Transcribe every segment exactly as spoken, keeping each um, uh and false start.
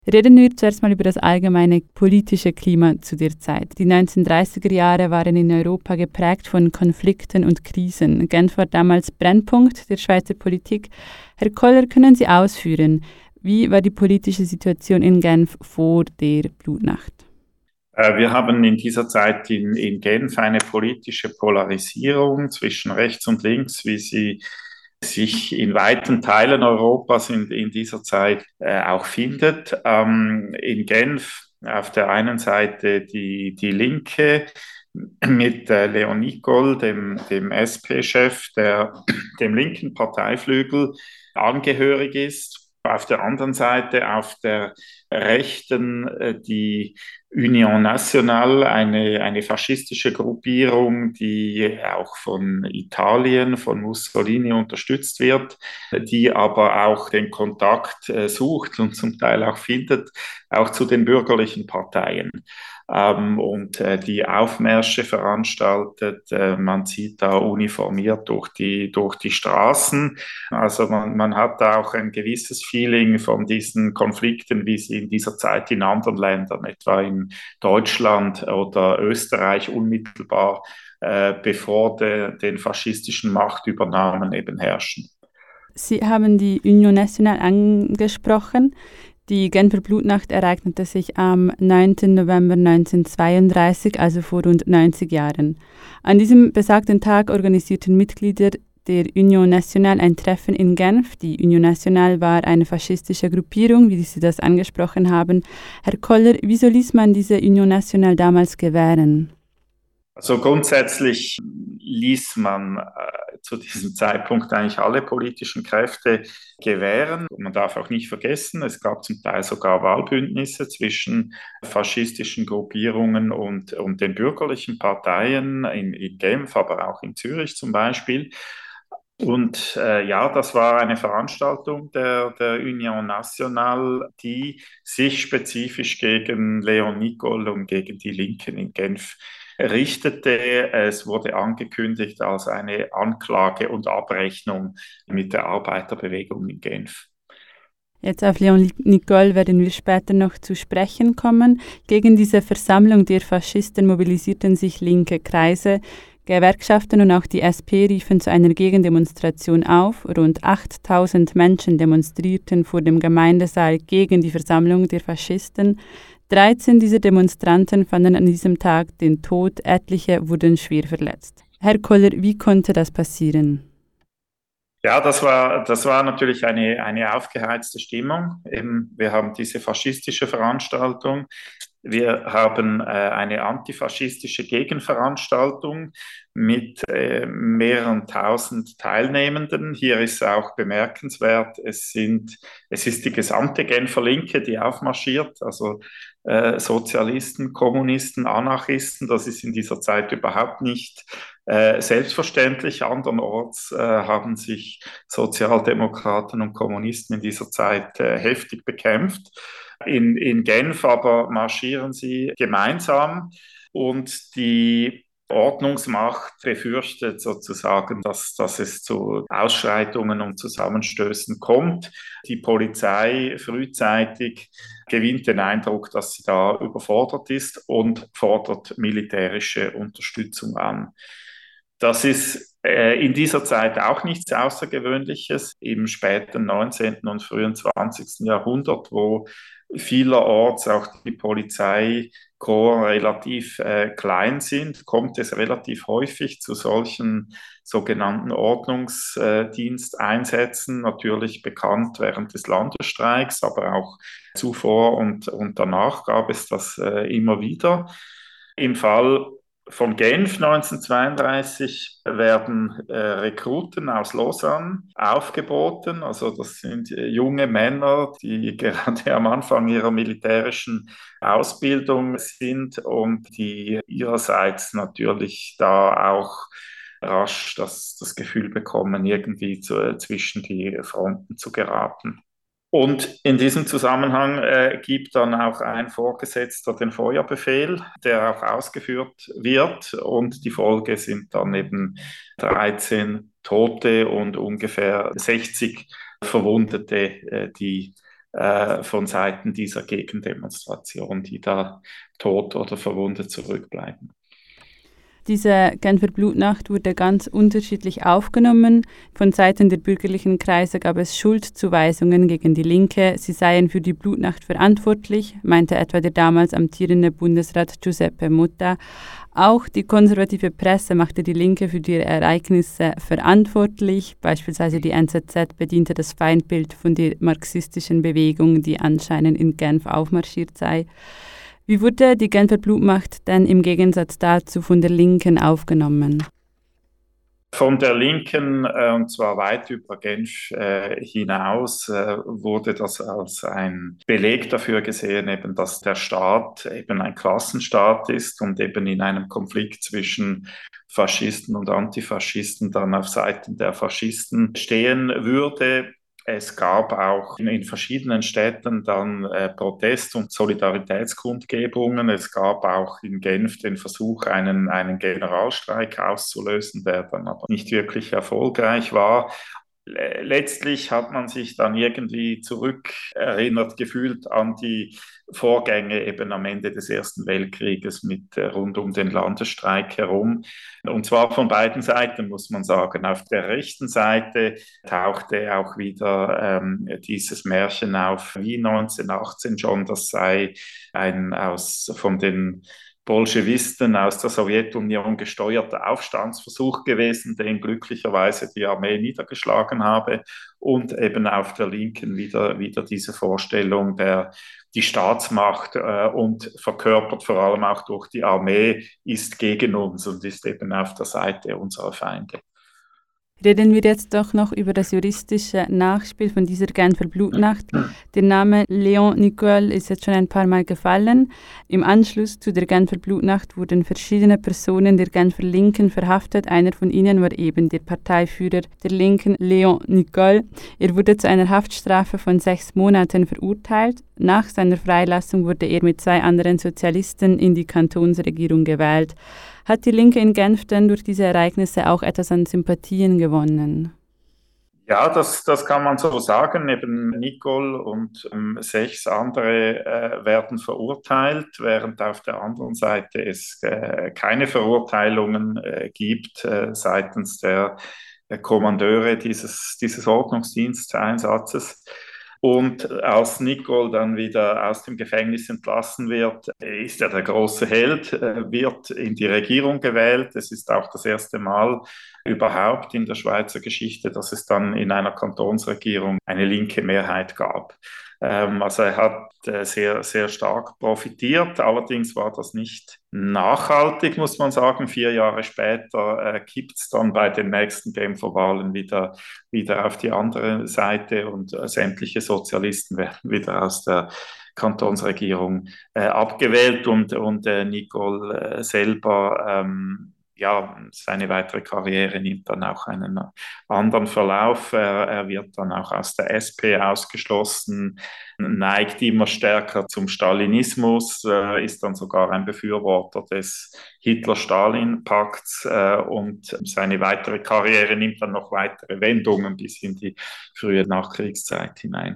Reden wir zuerst mal über das allgemeine politische Klima zu der Zeit. Die neunzehnhundertdreißiger Jahre waren in Europa geprägt von Konflikten und Krisen. Genf war damals Brennpunkt der Schweizer Politik. Herr Koller, können Sie ausführen, wie war die politische Situation in Genf vor der Blutnacht? Wir haben in dieser Zeit in, in Genf eine politische Polarisierung zwischen rechts und links, wie sie sich in weiten Teilen Europas in, in dieser Zeit äh, auch findet. Ähm, in Genf auf der einen Seite die, die Linke mit äh, Leon Nicol, dem, dem S P-Chef, der dem linken Parteiflügel angehörig ist. Auf der anderen Seite, auf der Rechten, äh, die Union Nationale, eine, eine faschistische Gruppierung, die auch von Italien, von Mussolini unterstützt wird, die aber auch den Kontakt äh, sucht und zum Teil auch findet, auch zu den bürgerlichen Parteien. Ähm, und äh, die Aufmärsche veranstaltet. Äh, man zieht da uniformiert durch die, durch die Straßen. Also man, man hat da auch ein gewisses Feeling von diesen Konflikten, wie sie in dieser Zeit in anderen Ländern, etwa in Deutschland oder Österreich unmittelbar äh, bevor de, den faschistischen Machtübernahmen eben herrschen. Sie haben die Union Nationale angesprochen. Die Genfer Blutnacht ereignete sich am neunten November neunzehnhundertzweiunddreißig, also vor rund neunzig Jahren. An diesem besagten Tag organisierten Mitglieder der Union Nationale ein Treffen in Genf. Die Union Nationale war eine faschistische Gruppierung, wie Sie das angesprochen haben. Herr Koller, wieso ließ man diese Union Nationale damals gewähren? Also grundsätzlich ließ man äh, zu diesem Zeitpunkt eigentlich alle politischen Kräfte gewähren. Und man darf auch nicht vergessen, es gab zum Teil sogar Wahlbündnisse zwischen faschistischen Gruppierungen und, und den bürgerlichen Parteien in, in Genf, aber auch in Zürich zum Beispiel. Und äh, ja, das war eine Veranstaltung der, der Union Nationale, die sich spezifisch gegen Leon Nicol und gegen die Linken in Genf richtete. Es wurde angekündigt als eine Anklage und Abrechnung mit der Arbeiterbewegung in Genf. Jetzt auf Leon Nicol werden wir später noch zu sprechen kommen. Gegen diese Versammlung der Faschisten mobilisierten sich linke Kreise. Gewerkschaften und auch die S P riefen zu einer Gegendemonstration auf. Rund achttausend Menschen demonstrierten vor dem Gemeindesaal gegen die Versammlung der Faschisten. dreizehn dieser Demonstranten fanden an diesem Tag den Tod, etliche wurden schwer verletzt. Herr Koller, wie konnte das passieren? Ja, das war, das war natürlich eine, eine aufgeheizte Stimmung. Eben, wir haben diese faschistische Veranstaltung. Wir haben äh, eine antifaschistische Gegenveranstaltung mit äh, mehreren tausend Teilnehmenden. Hier ist auch bemerkenswert, es sind, es ist die gesamte Genfer Linke, die aufmarschiert, also äh, Sozialisten, Kommunisten, Anarchisten. Das ist in dieser Zeit überhaupt nicht äh, selbstverständlich. Andernorts äh, haben sich Sozialdemokraten und Kommunisten in dieser Zeit äh, heftig bekämpft. In, in Genf aber marschieren sie gemeinsam und die Ordnungsmacht befürchtet sozusagen, dass, dass es zu Ausschreitungen und Zusammenstößen kommt. Die Polizei frühzeitig gewinnt den Eindruck, dass sie da überfordert ist und fordert militärische Unterstützung an. Das ist äh, in dieser Zeit auch nichts Außergewöhnliches. Im späten neunzehnten und frühen zwanzigsten Jahrhundert, wo vielerorts auch die Polizeikorps relativ äh, klein sind, kommt es relativ häufig zu solchen sogenannten Ordnungsdiensteinsätzen, natürlich bekannt während des Landesstreiks, aber auch zuvor und, und danach gab es das äh, immer wieder. Im Fall von Genf neunzehnhundertzweiunddreißig werden äh, Rekruten aus Lausanne aufgeboten. Also das sind äh, junge Männer, die gerade am Anfang ihrer militärischen Ausbildung sind und die ihrerseits natürlich da auch rasch das, das Gefühl bekommen, irgendwie zu, äh, zwischen die Fronten zu geraten. Und in diesem Zusammenhang äh, gibt dann auch ein Vorgesetzter den Feuerbefehl, der auch ausgeführt wird. Und die Folge sind dann eben dreizehn Tote und ungefähr sechzig Verwundete, äh, die äh, von Seiten dieser Gegendemonstration, die da tot oder verwundet zurückbleiben. Diese Genfer Blutnacht wurde ganz unterschiedlich aufgenommen. Von Seiten der bürgerlichen Kreise gab es Schuldzuweisungen gegen die Linke. Sie seien für die Blutnacht verantwortlich, meinte etwa der damals amtierende Bundesrat Giuseppe Motta. Auch die konservative Presse machte die Linke für die Ereignisse verantwortlich. Beispielsweise die N Z Z bediente das Feindbild von der marxistischen Bewegung, die anscheinend in Genf aufmarschiert sei. Wie wurde die Genfer Blutnacht denn im Gegensatz dazu von der Linken aufgenommen? Von der Linken, äh, und zwar weit über Genf äh, hinaus, äh, wurde das als ein Beleg dafür gesehen, eben, dass der Staat eben ein Klassenstaat ist und eben in einem Konflikt zwischen Faschisten und Antifaschisten dann auf Seiten der Faschisten stehen würde. Es gab auch in, in verschiedenen Städten dann äh, Protest- und Solidaritätskundgebungen. Es gab auch in Genf den Versuch, einen, einen Generalstreik auszulösen, der dann aber nicht wirklich erfolgreich war. Letztlich hat man sich dann irgendwie zurückerinnert gefühlt an die Vorgänge eben am Ende des Ersten Weltkrieges mit äh, rund um den Landesstreik herum. Und zwar von beiden Seiten, muss man sagen. Auf der rechten Seite tauchte auch wieder ähm, dieses Märchen auf, wie neunzehnhundertachtzehn schon, das sei ein aus von den Bolschewisten aus der Sowjetunion gesteuerter Aufstandsversuch gewesen, den glücklicherweise die Armee niedergeschlagen habe, und eben auf der Linken wieder, wieder diese Vorstellung, der, die Staatsmacht äh, und verkörpert vor allem auch durch die Armee ist gegen uns und ist eben auf der Seite unserer Feinde. Reden wir jetzt doch noch über das juristische Nachspiel von dieser Genfer Blutnacht. Der Name Léon Nicole ist jetzt schon ein paar Mal gefallen. Im Anschluss zu der Genfer Blutnacht wurden verschiedene Personen der Genfer Linken verhaftet. Einer von ihnen war eben der Parteiführer der Linken, Léon Nicole. Er wurde zu einer Haftstrafe von sechs Monaten verurteilt. Nach seiner Freilassung wurde er mit zwei anderen Sozialisten in die Kantonsregierung gewählt. Hat die Linke in Genf denn durch diese Ereignisse auch etwas an Sympathien gewonnen? Ja, das, das kann man so sagen. Eben Nicole und ähm, sechs andere äh, werden verurteilt, während auf der anderen Seite es äh, keine Verurteilungen äh, gibt äh, seitens der äh, Kommandeure dieses, dieses Ordnungsdiensteinsatzes. Und als Nicole dann wieder aus dem Gefängnis entlassen wird, ist er der große Held, wird in die Regierung gewählt. Es ist auch das erste Mal überhaupt in der Schweizer Geschichte, dass es dann in einer Kantonsregierung eine linke Mehrheit gab. Ähm, also er hat äh, sehr, sehr stark profitiert. Allerdings war das nicht nachhaltig, muss man sagen. Vier Jahre später äh, kippt es dann bei den nächsten Genfer-Wahlen wieder, wieder auf die andere Seite und äh, sämtliche Sozialisten werden wieder aus der Kantonsregierung äh, abgewählt und, und äh, Nicole äh, selber ähm, ja, seine weitere Karriere nimmt dann auch einen anderen Verlauf. Er, er wird dann auch aus der S P ausgeschlossen, neigt immer stärker zum Stalinismus, äh, ist dann sogar ein Befürworter des Hitler-Stalin-Pakts äh, und seine weitere Karriere nimmt dann noch weitere Wendungen bis in die frühe Nachkriegszeit hinein.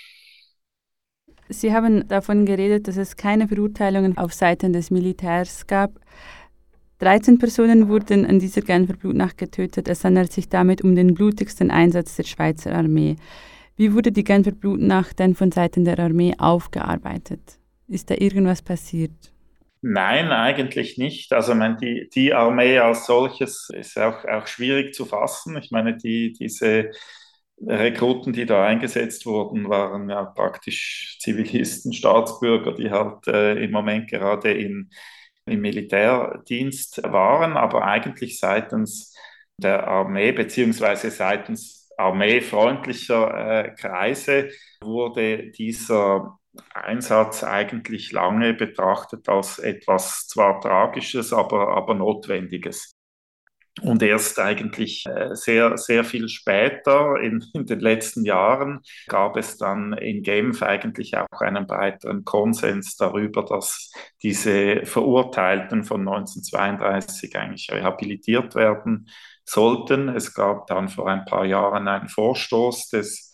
Sie haben davon geredet, dass es keine Verurteilungen auf Seiten des Militärs gab. dreizehn Personen wurden an dieser Genfer Blutnacht getötet. Es handelt sich damit um den blutigsten Einsatz der Schweizer Armee. Wie wurde die Genfer Blutnacht denn von Seiten der Armee aufgearbeitet? Ist da irgendwas passiert? Nein, eigentlich nicht. Also ich meine, die, die Armee als solches ist auch, auch schwierig zu fassen. Ich meine, die, diese Rekruten, die da eingesetzt wurden, waren ja praktisch Zivilisten, Staatsbürger, die halt äh, im Moment gerade in im Militärdienst waren, aber eigentlich seitens der Armee beziehungsweise seitens armeefreundlicher äh, Kreise wurde dieser Einsatz eigentlich lange betrachtet als etwas zwar Tragisches, aber, aber Notwendiges. Und erst eigentlich äh, sehr, sehr viel später, in, in den letzten Jahren, gab es dann in Genf eigentlich auch einen breiteren Konsens darüber, dass diese Verurteilten von neunzehnhundertzweiunddreißig eigentlich rehabilitiert werden sollten. Es gab dann vor ein paar Jahren einen Vorstoß des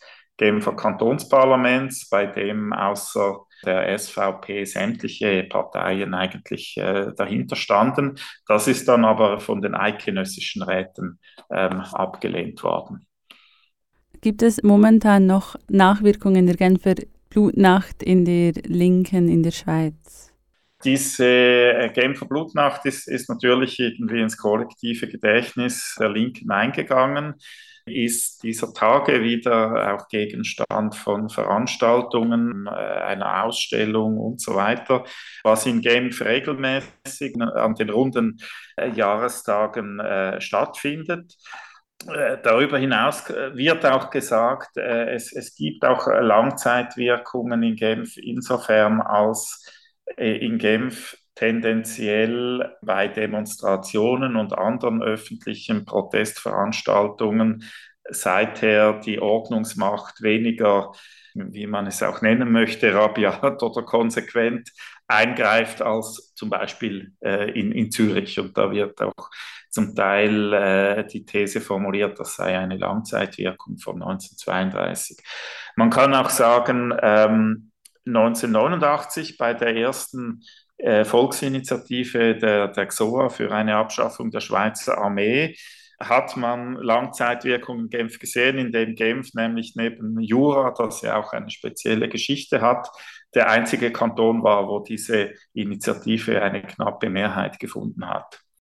Genfer Kantonsparlaments, bei dem außer der S V P sämtliche Parteien eigentlich äh, dahinter standen. Das ist dann aber von den eidgenössischen Räten ähm, abgelehnt worden. Gibt es momentan noch Nachwirkungen der Genfer Blutnacht in der Linken in der Schweiz? Diese äh, Genfer Blutnacht ist, ist natürlich irgendwie ins kollektive Gedächtnis der Linken eingegangen, ist dieser Tage wieder auch Gegenstand von Veranstaltungen, äh, einer Ausstellung und so weiter, was in Genf regelmäßig an den runden äh, Jahrestagen äh, stattfindet. Äh, Darüber hinaus äh, wird auch gesagt, äh, es, es gibt auch Langzeitwirkungen in Genf insofern, als äh, in Genf tendenziell bei Demonstrationen und anderen öffentlichen Protestveranstaltungen seither die Ordnungsmacht weniger, wie man es auch nennen möchte, rabiat oder konsequent eingreift als zum Beispiel äh, in, in Zürich. Und da wird auch zum Teil äh, die These formuliert, das sei eine Langzeitwirkung von neunzehnhundertzweiunddreißig. Man kann auch sagen, ähm, neunzehnhundertneunundachtzig bei der ersten äh, Volksinitiative der, der X O A für eine Abschaffung der Schweizer Armee hat man Langzeitwirkungen in Genf gesehen, indem Genf nämlich neben Jura, das ja auch eine spezielle Geschichte hat, der einzige Kanton war, wo diese Initiative eine knappe Mehrheit gefunden hat.